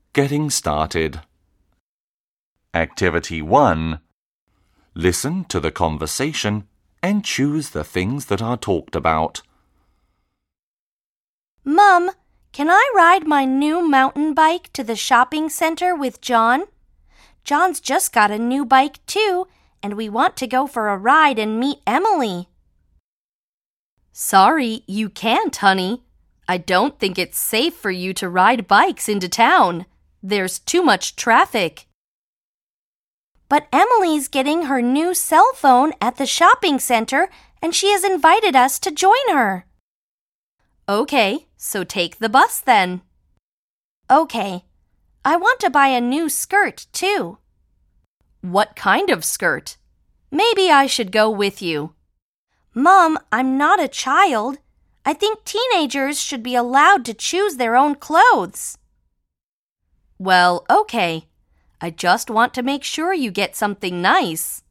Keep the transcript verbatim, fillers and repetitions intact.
Getting started. Activity one. Listen to the conversation and choose the things that are talked about. Mom, can I ride my new mountain bike to the shopping center with John? John's just got a new bike too, and we want to go for a ride and meet Emily. Sorry, you can't, honey. I don't think it's safe for you to ride bikes into town. There's too much traffic. But Emily's getting her new cell phone at the shopping center, and she has invited us to join her. Okay, so take the bus then. Okay. I want to buy a new skirt, too. What kind of skirt? Maybe I should go with you. Mom, I'm not a child. I think teenagers should be allowed to choose their own clothes. Well, okay. I just want to make sure you get something nice.